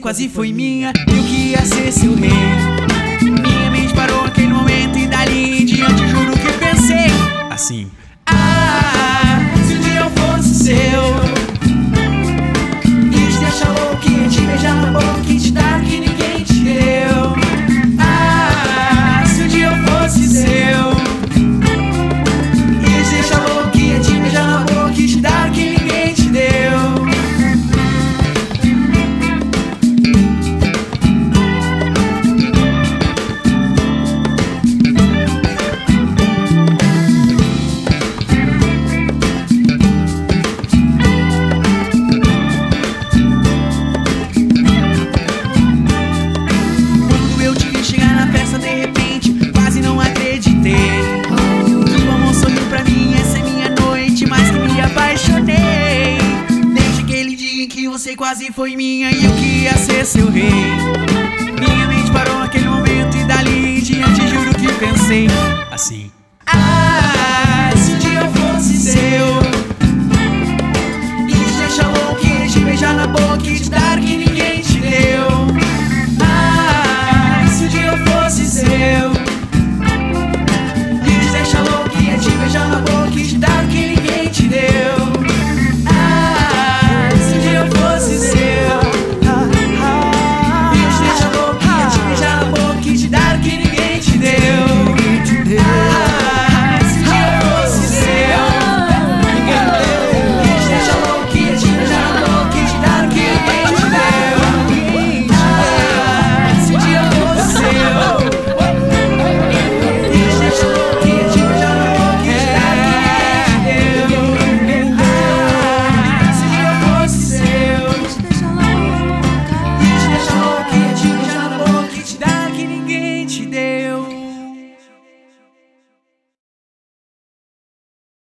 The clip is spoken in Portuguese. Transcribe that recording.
quase foi minha e eu que ia ser seu rei. Minha mente parou naquele momento e dali em diante juro que pensei assim: ah, se um dia eu fosse seu, ia te deixar louco, ia te beijar na boca e te dar o que ninguém te deu. Ah, se um dia eu fosse seu, ia te deixar louco, ia te beijar na boca e te dar o que ninguém te deu. Você quase foi minha e eu que ia ser seu rei. Minha mente parou naquele momento e dali em diante juro que pensei assim: